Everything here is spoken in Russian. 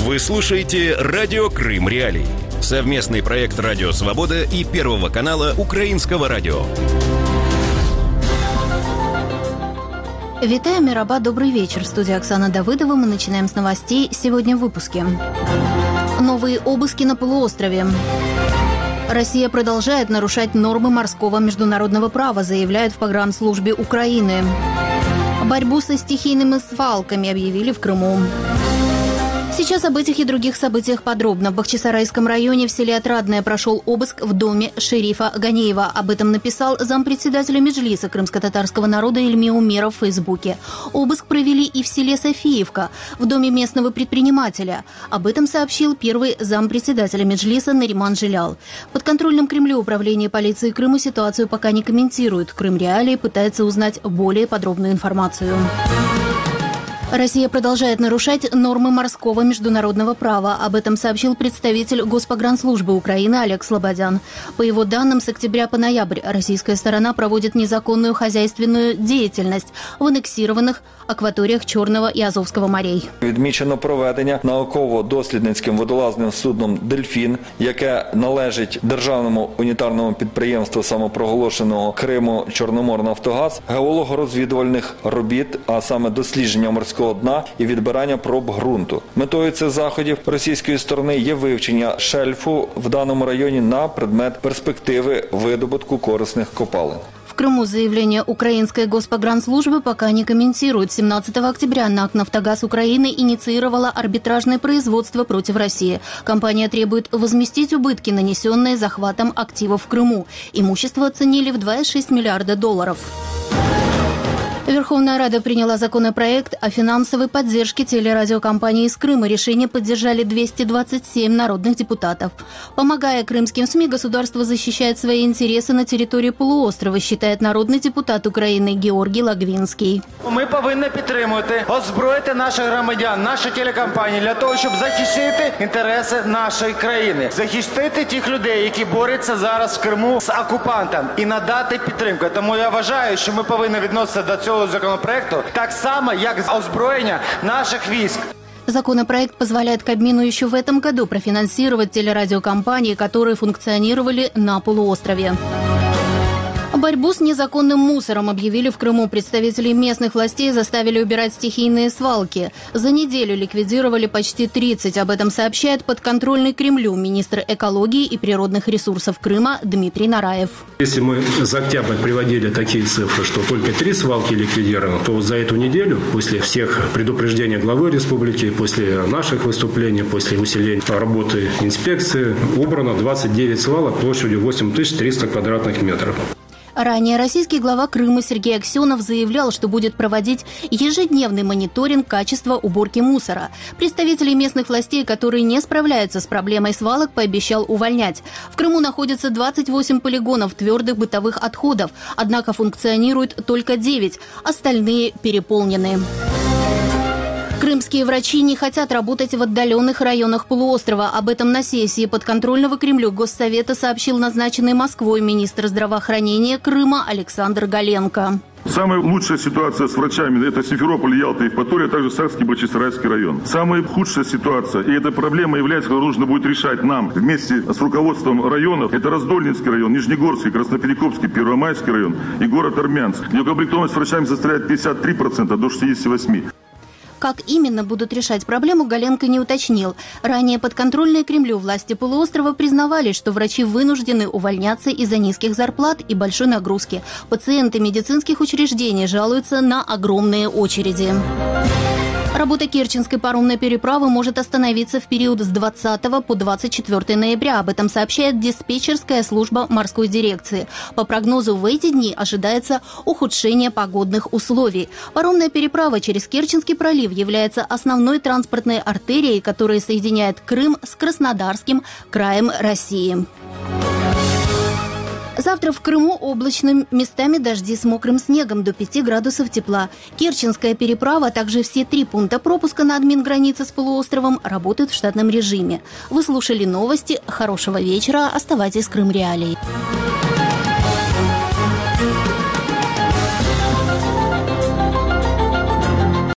Вы слушаете «Радио Крым Реалии». Совместный проект «Радио Свобода» и Первого канала Украинского радио. Витаю, Мираба, добрый вечер. В студии Оксана Давыдова. Мы начинаем с новостей. Сегодня в выпуске. Новые обыски на полуострове. Россия продолжает нарушать нормы морского международного права, заявляют в погранслужбе Украины. Борьбу со стихийными свалками объявили в Крыму. Сейчас об этих и других событиях подробно. В Бахчисарайском районе в селе Отрадное прошел обыск в доме шерифа Ганеева. Об этом написал зампредседателя Меджлиса крымско-татарского народа Ильми Умеров в Фейсбуке. Обыск провели и в селе Софиевка, в доме местного предпринимателя. Об этом сообщил первый зампредседателя Меджлиса Нариман Жилял. В подконтрольном Кремлю управление полиции Крыма ситуацию пока не комментирует. Крым Реалии пытается узнать более подробную информацию. Россия продолжает нарушать нормы морского международного права. Об этом сообщил представитель Госпогранслужбы Украины Олег Слободян. По его данным, с октября по ноябрь российская сторона проводит незаконную хозяйственную деятельность в аннексированных акваторіях Чорного і Азовського морей. Відмічено проведення науково-дослідницьким водолазним судном «Дельфін», яке належить державному унітарному підприємству самопроголошеного Криму «Чорноморнафтогаз», геолого-розвідувальних робіт, а саме дослідження морського дна і відбирання проб ґрунту. Метою цих заходів російської сторони є вивчення шельфу в даному районі на предмет перспективи видобутку корисних копалин. В Крыму заявление украинской госпогранслужбы пока не комментирует. 17 октября НАК «Нафтогаз Украины» инициировала арбитражное производство против России. Компания требует возместить убытки, нанесенные захватом активов в Крыму. Имущество оценили в $2,6 миллиарда. Верховная Рада приняла законопроект о финансовой поддержке телерадиокомпании из Крыма. Решение поддержали 227 народных депутатов. Помогая крымским СМИ, государство защищает свои интересы на территории полуострова, считает народный депутат Украины Георгий Лагвинский. Ми повинні підтримувати, озброїти наших громадян, наші телекомпанії для того, щоб захистити інтереси нашої країни. Захистити тих людей, які борються зараз в Криму з окупантом і надати підтримку. Тому я вважаю, що ми повинні відноситися до цього законопроекту так само, як озброєння наших військ. Законопроект позволяет Кабмину еще в этом году профинансировать телерадиокомпании, которые функционировали на полуострове. Борьбу с незаконным мусором объявили в Крыму. Представители местных властей заставили убирать стихийные свалки. За неделю ликвидировали почти 30. Об этом сообщает подконтрольный Кремлю министр экологии и природных ресурсов Крыма Дмитрий Нараев. Если мы за октябрь приводили такие цифры, что только 3 свалки ликвидированы, то за эту неделю, после всех предупреждений главы республики, после наших выступлений, после усиления работы инспекции, убрано 29 свалок площадью 8300 квадратных метров. Ранее российский глава Крыма Сергей Аксенов заявлял, что будет проводить ежедневный мониторинг качества уборки мусора. Представителей местных властей, которые не справляются с проблемой свалок, пообещал увольнять. В Крыму находится 28 полигонов твердых бытовых отходов, однако функционирует только 9, остальные переполнены. Крымские врачи не хотят работать в отдаленных районах полуострова. Об этом на сессии подконтрольного Кремлю Госсовета сообщил назначенный Москвой министр здравоохранения Крыма Александр Галенко. Самая лучшая ситуация с врачами – это Симферополь, Ялта, Евпатория, а также Сакский, Бахчисарайский район. Самая худшая ситуация, и эта проблема является, которую нужно будет решать нам вместе с руководством районов, это Раздольнинский район, Нижнегорский, Красноперекопский, Первомайский район и город Армянск. Неукомплектованность врачами составляет 53% до 68%. Как именно будут решать проблему, Галенко не уточнил. Ранее подконтрольные Кремлю власти полуострова признавали, что врачи вынуждены увольняться из-за низких зарплат и большой нагрузки. Пациенты медицинских учреждений жалуются на огромные очереди. Работа Керченской паромной переправы может остановиться в период с 20 по 24 ноября. Об этом сообщает диспетчерская служба морской дирекции. По прогнозу, в эти дни ожидается ухудшение погодных условий. Паромная переправа через Керченский пролив является основной транспортной артерией, которая соединяет Крым с Краснодарским краем России. Завтра в Крыму облачно, местами дожди с мокрым снегом, до 5 градусов тепла. Керченская переправа, а также все 3 пункта пропуска на админгранице с полуостровом работают в штатном режиме. Вы слушали новости. Хорошего вечера. Оставайтесь с Крым Реалией.